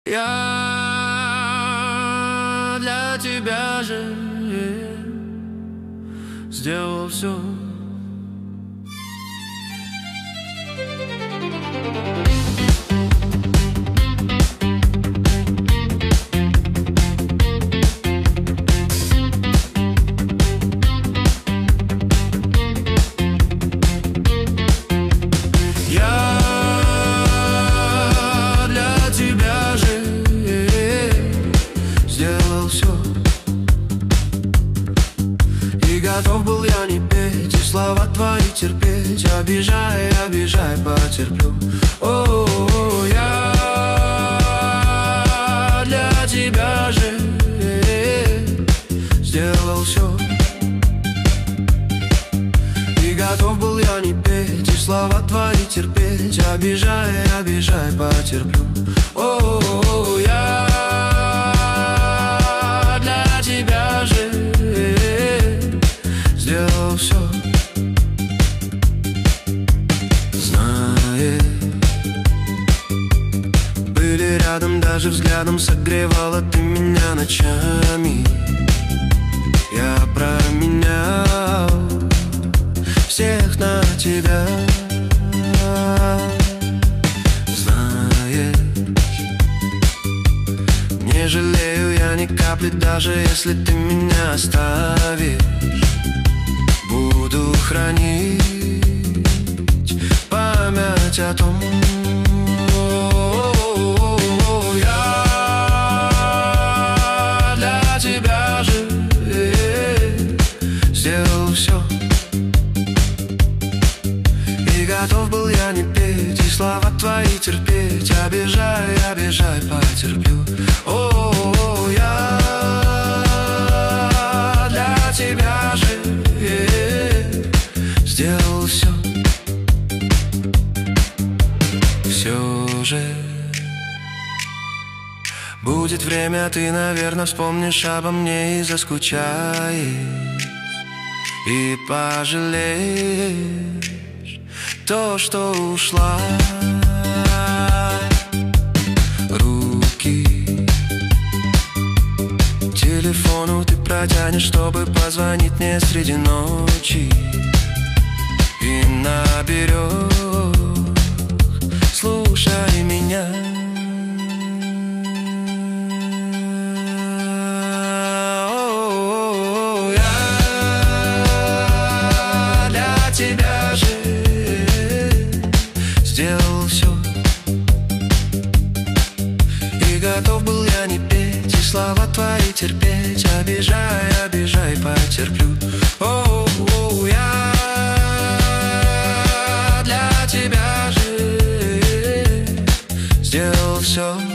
Я для тебя же сделал все. Готов был я не петь и слова твои терпеть. Обижай, обижай, потерплю. О, я для тебя же сделал все. И готов был я не петь и слова твои терпеть. Обижай, обижай, потерплю. О, я для тебя же сделал все. Знаешь, были рядом, даже взглядом согревала ты меня ночами. Я променял всех на тебя. Знаешь, не жалею я ни капли, даже если ты меня оставишь. Буду хранить память о том. Я для тебя же сделал все. И готов был я не петь и слова твои терпеть. Обижай, обижай, потерплю. О, я для тебя же сделал все. Все же будет время, ты, наверное, вспомнишь обо мне и заскучаешь, и пожалеешь то, что ушла. Руки к телефону ты протянешь, чтобы позвонить мне среди ночи. И на берег слушай меня. О, я для тебя же сделал все. И готов был я не петь и слова твои терпеть. Обижай, обижай, потерплю. О, я тебя же сделал все.